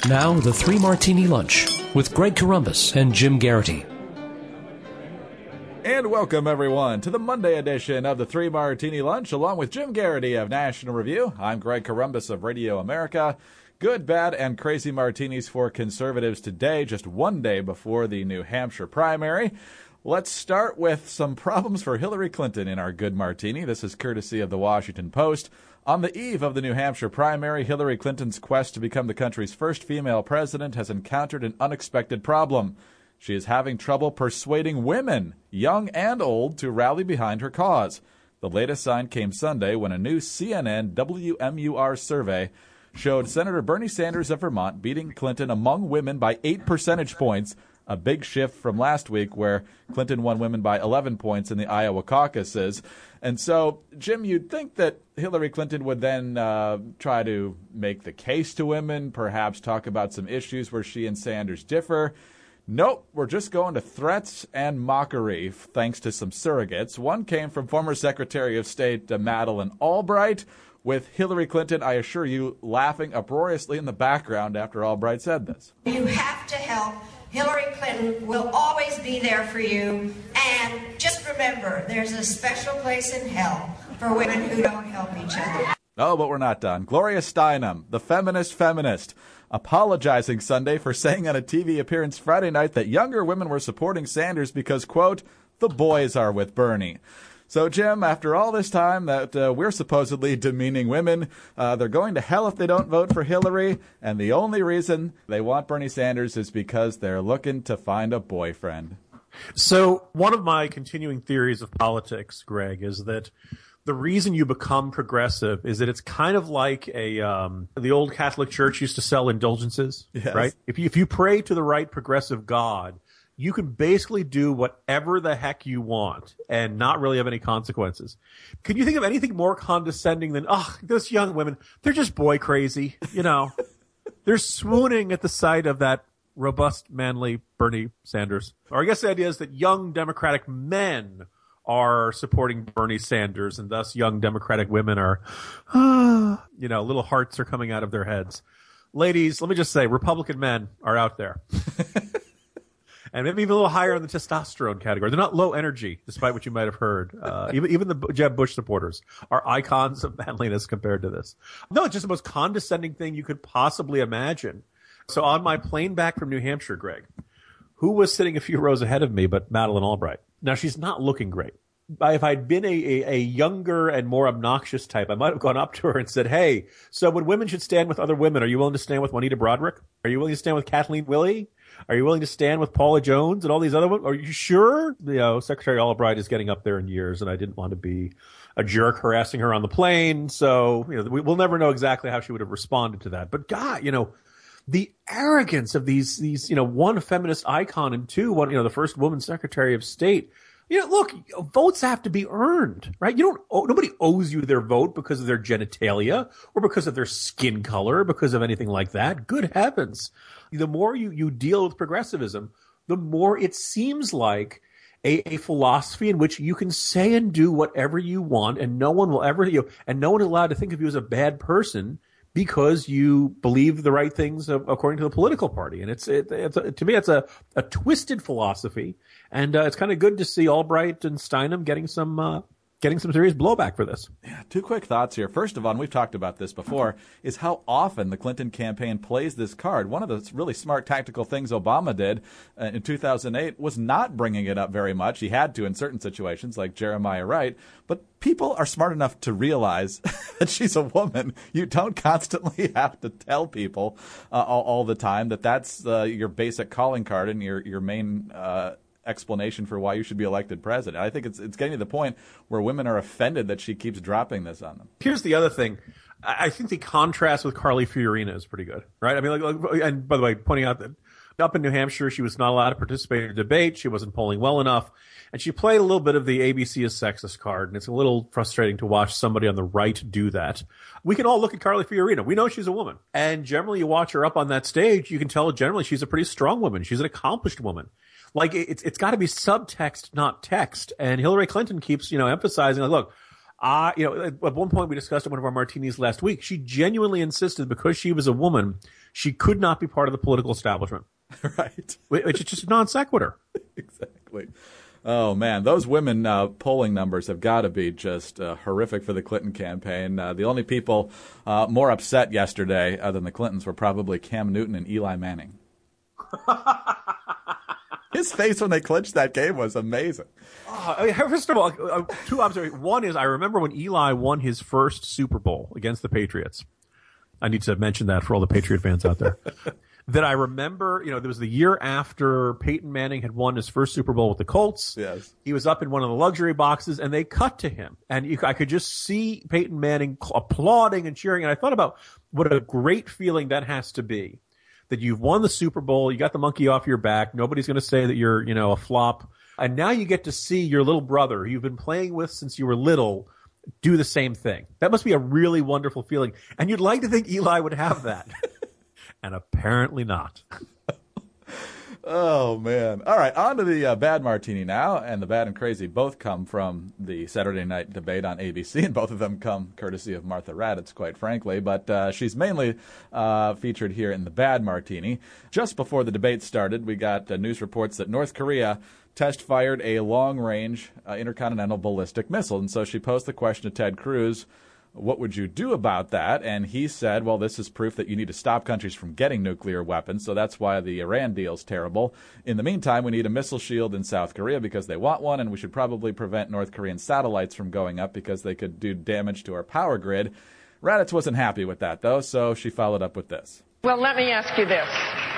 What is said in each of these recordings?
Now, the Three Martini Lunch with Greg Corombos and Jim Garrity. And welcome, everyone, to the Monday edition of the Three Martini Lunch, along with Jim Garrity of National Review. I'm Greg Corombos of Radio America. Good, bad, and crazy martinis for conservatives today, just one day before the New Hampshire primary. Let's start with some problems for Hillary Clinton in our Good Martini. This is courtesy of the Washington Post. On the eve of the New Hampshire primary, Hillary Clinton's quest to become the country's first female president has encountered an unexpected problem. She is having trouble persuading women, young and old, to rally behind her cause. The latest sign came Sunday when a new CNN WMUR survey showed Senator Bernie Sanders of Vermont beating Clinton among women by 8 percentage points, a big shift from last week where Clinton won women by 11 points in the Iowa caucuses. And so, Jim, you'd think that Hillary Clinton would then try to make the case to women, perhaps talk about some issues where she and Sanders differ. Nope, we're just going to threats and mockery, thanks to some surrogates. One came from former Secretary of State Madeleine Albright, with Hillary Clinton, I assure you, laughing uproariously in the background after Albright said this. You have to help. Hillary Clinton will always be there for you. And just remember, there's a special place in hell for women who don't help each other. Oh, but we're not done. Gloria Steinem, the feminist, apologizing Sunday for saying on a TV appearance Friday night that younger women were supporting Sanders because, quote, the boys are with Bernie. So, Jim, after all this time that we're supposedly demeaning women, they're going to hell if they don't vote for Hillary, and the only reason they want Bernie Sanders is because they're looking to find a boyfriend. So, one of my continuing theories of politics, Greg, is that the reason you become progressive is that it's kind of like the old Catholic Church used to sell indulgences, yes. Right? If you pray to the right progressive God, you can basically do whatever the heck you want and not really have any consequences. Can you think of anything more condescending than, those young women, they're just boy crazy, you know. They're swooning at the sight of that robust, manly Bernie Sanders. Or I guess the idea is that young Democratic men are supporting Bernie Sanders, and thus young Democratic women are, little hearts are coming out of their heads. Ladies, let me just say, Republican men are out there. And maybe even a little higher in the testosterone category. They're not low energy, despite what you might have heard. Even the Jeb Bush supporters are icons of manliness compared to this. No, it's just the most condescending thing you could possibly imagine. So on my plane back from New Hampshire, Greg, who was sitting a few rows ahead of me but Madeleine Albright? Now, she's not looking great. If I'd been a younger and more obnoxious type, I might have gone up to her and said, hey, so when women should stand with other women, are you willing to stand with Juanita Broderick? Are you willing to stand with Kathleen Willey? Are you willing to stand with Paula Jones and all these other women? Are you sure? Secretary Albright is getting up there in years, and I didn't want to be a jerk harassing her on the plane. So, we'll never know exactly how she would have responded to that. But God, the arrogance of these, one, feminist icon, and two, the first woman Secretary of State. Look, votes have to be earned, right? Nobody owes you their vote because of their genitalia or because of their skin color, or because of anything like that. Good heavens. The more you deal with progressivism, the more it seems like a philosophy in which you can say and do whatever you want, and no one will ever, and no one is allowed to think of you as a bad person because you believe the right things according to the political party. And to me, it's a twisted philosophy. And it's kind of good to see Albright and Steinem getting some serious blowback for this. Yeah, two quick thoughts here. First of all, and we've talked about this before, is how often the Clinton campaign plays this card. One of the really smart tactical things Obama did in 2008 was not bringing it up very much. He had to in certain situations, like Jeremiah Wright. But people are smart enough to realize that she's a woman. You don't constantly have to tell people all the time that that's your basic calling card and your main explanation for why you should be elected president. I think it's getting to the point where women are offended that she keeps dropping this on them. Here's the other thing. I think the contrast with Carly Fiorina is pretty good, right? I mean, and by the way, pointing out that up in New Hampshire, she was not allowed to participate in a debate. She wasn't polling well enough. And she played a little bit of the ABC is sexist card. And it's a little frustrating to watch somebody on the right do that. We can all look at Carly Fiorina. We know she's a woman. And generally, you watch her up on that stage, you can tell generally she's a pretty strong woman. She's an accomplished woman. Like, it's got to be subtext, not text. And Hillary Clinton keeps, emphasizing, like, look, at one point we discussed at one of our martinis last week, she genuinely insisted because she was a woman, she could not be part of the political establishment. Right. Which is just a non sequitur. Exactly. Oh, man, those women polling numbers have got to be just horrific for the Clinton campaign. The only people more upset yesterday than the Clintons were probably Cam Newton and Eli Manning. His face when they clinched that game was amazing. First of all, two observations. One is I remember when Eli won his first Super Bowl against the Patriots. I need to mention that for all the Patriot fans out there. That I remember, there was the year after Peyton Manning had won his first Super Bowl with the Colts. Yes. He was up in one of the luxury boxes, and they cut to him. And I could just see Peyton Manning applauding and cheering. And I thought about what a great feeling that has to be. That you've won the Super Bowl, you got the monkey off your back, nobody's going to say that you're, a flop. And now you get to see your little brother, who you've been playing with since you were little, do the same thing. That must be a really wonderful feeling. And you'd like to think Eli would have that. And apparently not. Oh, man. All right, on to the Bad Martini now. And the Bad and Crazy both come from the Saturday night debate on ABC, and both of them come courtesy of Martha Raddatz, quite frankly. But she's mainly featured here in the Bad Martini. Just before the debate started, we got news reports that North Korea test-fired a long-range intercontinental ballistic missile. And so she posed the question to Ted Cruz, what would you do about that? And he said, well, this is proof that you need to stop countries from getting nuclear weapons, so that's why the Iran deal's terrible. In the meantime, we need a missile shield in South Korea because they want one, and we should probably prevent North Korean satellites from going up because they could do damage to our power grid. Raddatz wasn't happy with that, though, so she followed up with this. Well, let me ask you this.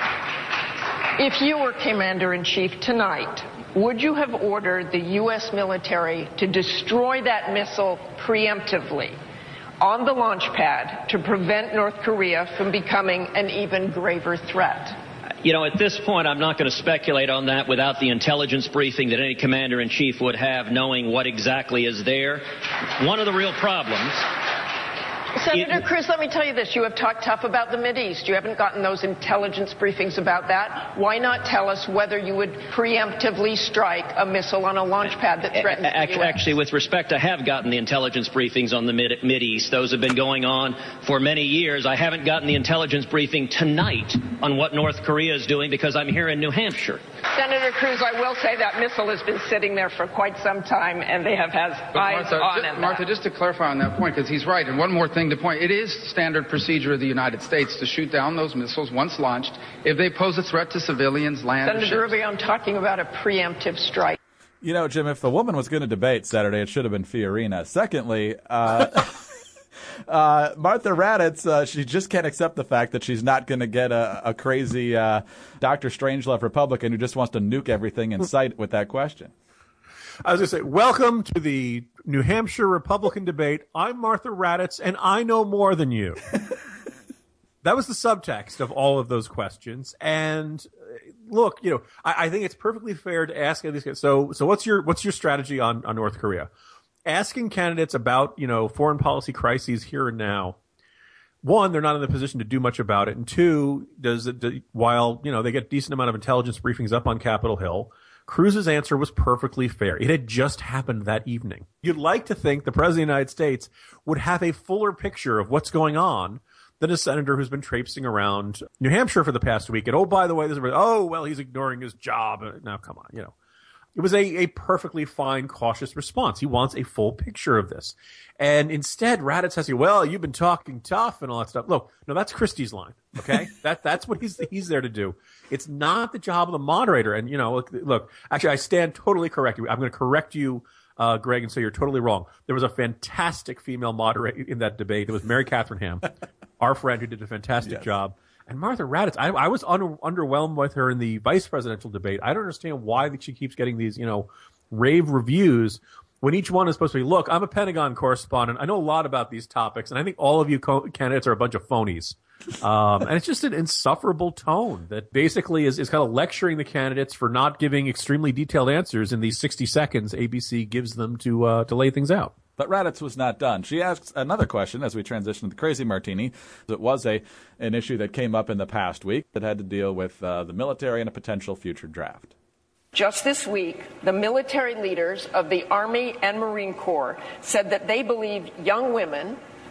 If you were commander-in-chief tonight, would you have ordered the U.S. military to destroy that missile preemptively on the launch pad to prevent North Korea from becoming an even graver threat? At this point, I'm not going to speculate on that without the intelligence briefing that any commander-in-chief would have, knowing what exactly is there. One of the real problems... Senator Cruz, let me tell you this. You have talked tough about the Mideast. You haven't gotten those intelligence briefings about that. Why not tell us whether you would preemptively strike a missile on a launch pad that threatens the U.S.? Actually, with respect, I have gotten the intelligence briefings on the Mideast. Those have been going on for many years. I haven't gotten the intelligence briefing tonight on what North Korea is doing because I'm here in New Hampshire. Senator Cruz, I will say that missile has been sitting there for quite some time, and they have had eyes on it. Martha, just to clarify on that point, because he's right, and one more thing to point, it is standard procedure of the United States to shoot down those missiles once launched if they pose a threat to civilians, land, Senator Rubio, I'm talking about a preemptive strike. Jim, if the woman was going to debate Saturday, it should have been Fiorina. Secondly, Martha Raddatz, she just can't accept the fact that she's not going to get a crazy Dr. Strangelove Republican who just wants to nuke everything in sight with that question. I was going to say, welcome to the New Hampshire Republican debate. I'm Martha Raddatz, and I know more than you. That was the subtext of all of those questions. And look, I think it's perfectly fair to ask these guys. So what's your strategy on North Korea? Asking candidates about, foreign policy crises here and now. One, they're not in the position to do much about it. And two, while they get a decent amount of intelligence briefings up on Capitol Hill, Cruz's answer was perfectly fair. It had just happened that evening. You'd like to think the President of the United States would have a fuller picture of what's going on than a senator who's been traipsing around New Hampshire for the past week. And, oh, by the way, he's ignoring his job. Now, come on, It was a perfectly fine, cautious response. He wants a full picture of this. And instead, Raddatz has to say, well, you've been talking tough and all that stuff. Look, no, that's Christie's line, okay? That's what he's there to do. It's not the job of the moderator. And, look, actually, I stand totally corrected. I'm going to correct you, Greg, and say you're totally wrong. There was a fantastic female moderator in that debate. It was Mary Catherine Ham, our friend who did a fantastic job. And Martha Raddatz, I was underwhelmed with her in the vice presidential debate. I don't understand why she keeps getting these, rave reviews when each one is supposed to be, look, I'm a Pentagon correspondent. I know a lot about these topics, and I think all of you candidates are a bunch of phonies. And it's just an insufferable tone that basically is kind of lecturing the candidates for not giving extremely detailed answers in these 60 seconds ABC gives them to lay things out. But Raddatz was not done. She asked another question as we transition to the Crazy Martini. It was an issue that came up in the past week that had to deal with the military and a potential future draft. Just this week, the military leaders of the Army and Marine Corps said that they believe young women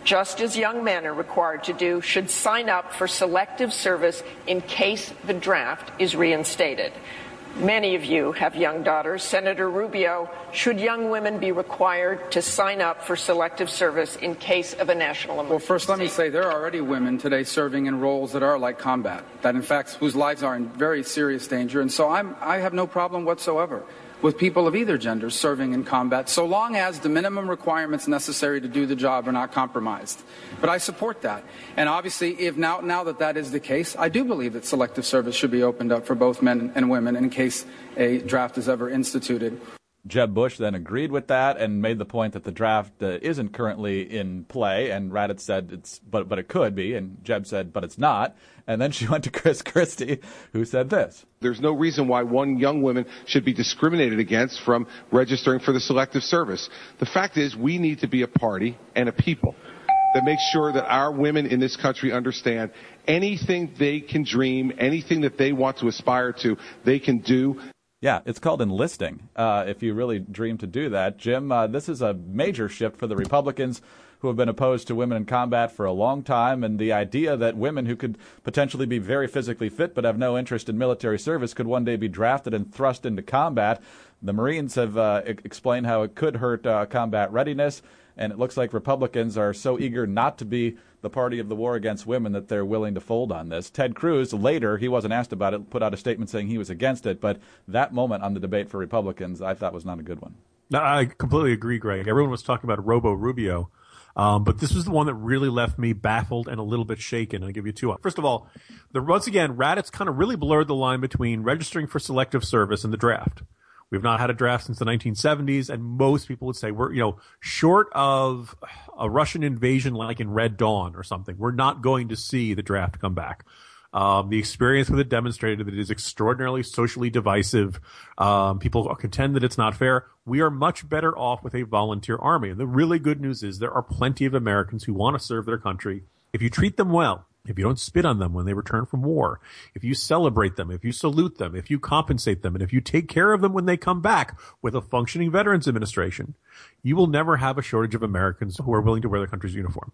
just as young men are required to do, should sign up for selective service in case the draft is reinstated. Many of you have young daughters. Senator Rubio, should young women be required to sign up for selective service in case of a national emergency? Well, first let me say there are already women today serving in roles that are like combat, that in fact whose lives are in very serious danger. And so I have no problem whatsoever with people of either gender serving in combat, so long as the minimum requirements necessary to do the job are not compromised. But I support that. And obviously, if now that is the case, I do believe that selective service should be opened up for both men and women in case a draft is ever instituted. Jeb Bush then agreed with that and made the point that the draft isn't currently in play, and Raddatz said but it could be, and Jeb said but it's not. And then she went to Chris Christie, who said this. There's no reason why one young woman should be discriminated against from registering for the selective service. The fact is we need to be a party and a people that makes sure that our women in this country understand anything they can dream, anything that they want to aspire to, they can do. Yeah, it's called enlisting, if you really dream to do that. Jim, this is a major shift for the Republicans who have been opposed to women in combat for a long time, and the idea that women who could potentially be very physically fit but have no interest in military service could one day be drafted and thrust into combat. The Marines have explained how it could hurt combat readiness, and it looks like Republicans are so eager not to be the party of the war against women that they're willing to fold on this. Ted Cruz, later, he wasn't asked about it, put out a statement saying he was against it, but that moment on the debate for Republicans I thought was not a good one. No, I completely agree, Greg. Everyone was talking about Robo Rubio, but this was the one that really left me baffled and a little bit shaken. I'll give you two. First of all, once again, Raddatz kind of really blurred the line between registering for selective service and the draft. We've not had a draft since the 1970s, and most people would say we're, short of a Russian invasion like in Red Dawn or something, we're not going to see the draft come back. The experience with it demonstrated that it is extraordinarily socially divisive. People contend that it's not fair. We are much better off with a volunteer army. And the really good news is there are plenty of Americans who want to serve their country if you treat them well. If you don't spit on them when they return from war, if you celebrate them, if you salute them, if you compensate them, and if you take care of them when they come back with a functioning Veterans Administration, you will never have a shortage of Americans who are willing to wear their country's uniform.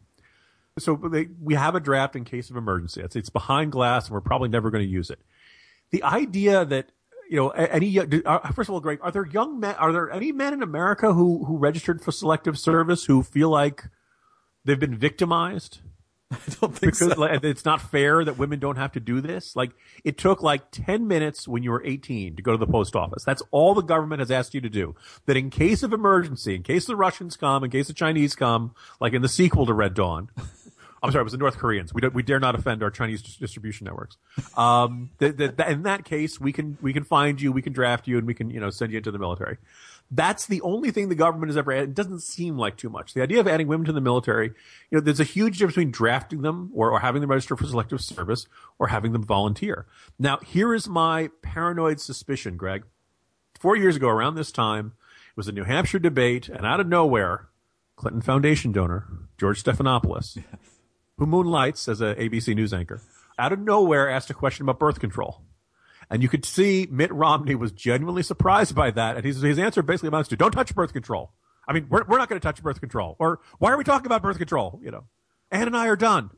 So we have a draft in case of emergency. It's behind glass, and we're probably never going to use it. The idea that, first of all, Greg, are there any men in America who registered for selective service who feel like they've been victimized? I don't think so. Because it's not fair that women don't have to do this. Like, it took 10 minutes when you were 18 to go to the post office. That's all the government has asked you to do. That in case of emergency, in case the Russians come, in case the Chinese come, like in the sequel to Red Dawn. I'm sorry, it was the North Koreans. We dare not offend our Chinese distribution networks. In that case, we can find you, we can draft you, and we can, send you into the military. That's the only thing the government has ever added. It doesn't seem like too much. The idea of adding women to the military, there's a huge difference between drafting them or having them register for selective service or having them volunteer. Now, here is my paranoid suspicion, Greg. 4 years ago, around this time, it was a New Hampshire debate, and out of nowhere, Clinton Foundation donor, George Stephanopoulos, who moonlights as an ABC News anchor, out of nowhere asked a question about birth control. And you could see Mitt Romney was genuinely surprised by that. And his answer basically amounts to, don't touch birth control. I mean, we're not going to touch birth control. Or why are we talking about birth control? Ann and I are done,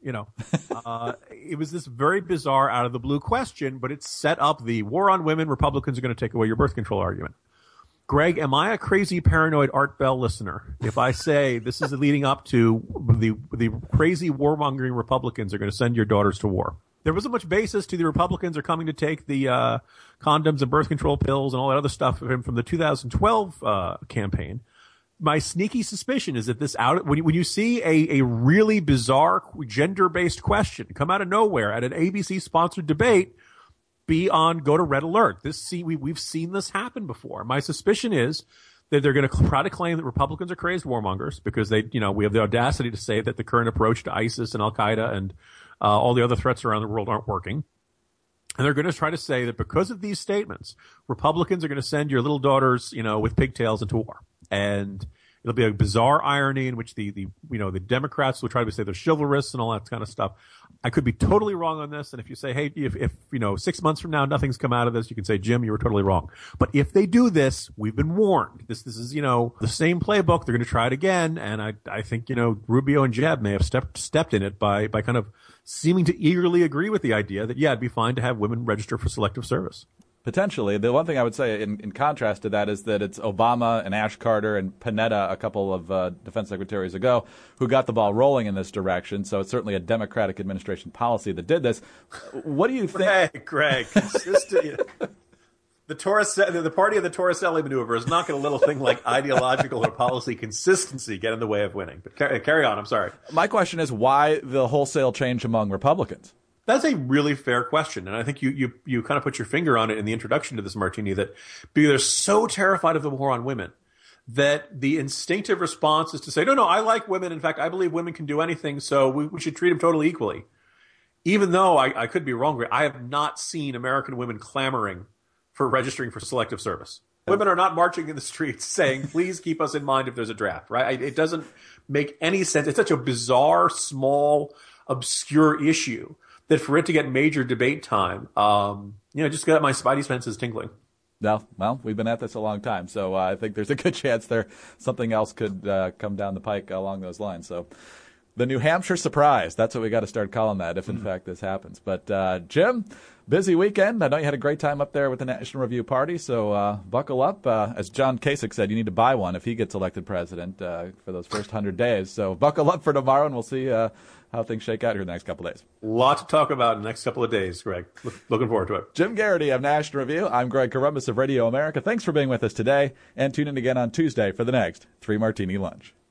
It was this very bizarre out of the blue question, but it set up the war on women. Republicans are going to take away your birth control argument. Greg, am I a crazy paranoid Art Bell listener if I say this is leading up to the crazy warmongering Republicans are going to send your daughters to war? There wasn't much basis to the Republicans are coming to take the condoms and birth control pills and all that other stuff from the 2012 campaign. My sneaky suspicion is that when you see a really bizarre gender-based question come out of nowhere at an ABC-sponsored debate, go to red alert. We've seen this happen before. My suspicion is that they're going to try to claim that Republicans are crazed warmongers because we have the audacity to say that the current approach to ISIS and Al-Qaeda and all the other threats around the world aren't working. And they're going to try to say that because of these statements, Republicans are going to send your little daughters, with pigtails into war. And It'll be a bizarre irony in which the Democrats will try to say they're chivalrous and all that kind of stuff. I could be totally wrong on this. And if you say, hey, if 6 months from now nothing's come out of this, you can say, Jim, you were totally wrong. But if they do this, we've been warned. This is, the same playbook. They're going to try it again. And I think, Rubio and Jeb may have stepped in it by kind of seeming to eagerly agree with the idea that, it'd be fine to have women register for selective service. Potentially. The one thing I would say in contrast to that is that it's Obama and Ash Carter and Panetta, a couple of defense secretaries ago, who got the ball rolling in this direction. So it's certainly a Democratic administration policy that did this. What do you think? Hey, Greg, consistent. The party of the Torricelli maneuver is not going to let a thing like ideological or policy consistency get in the way of winning. But carry on. I'm sorry. My question is why the wholesale change among Republicans? That's a really fair question, and I think you kind of put your finger on it in the introduction to this, Martini, that because they're so terrified of the war on women that the instinctive response is to say, no, I like women. In fact, I believe women can do anything, so we should treat them totally equally. Even though I could be wrong, I have not seen American women clamoring for registering for selective service. Women are not marching in the streets saying, please keep us in mind if there's a draft, right? It doesn't make any sense. It's such a bizarre, small, obscure issue that for it to get major debate time, just got my spidey senses tingling. No, well, we've been at this a long time, so I think there's a good chance something else could come down the pike along those lines. So the New Hampshire surprise, that's what we got to start calling that if, in fact, this happens. But, Jim, busy weekend. I know you had a great time up there with the National Review Party, so buckle up. As John Kasich said, you need to buy one if he gets elected president for those first 100 days. So buckle up for tomorrow, and we'll see how things shake out here in the next couple of days. A lot to talk about in the next couple of days, Greg. Looking forward to it. Jim Garrity of National Review. I'm Greg Corombos of Radio America. Thanks for being with us today, and tune in again on Tuesday for the next 3 Martini Lunch.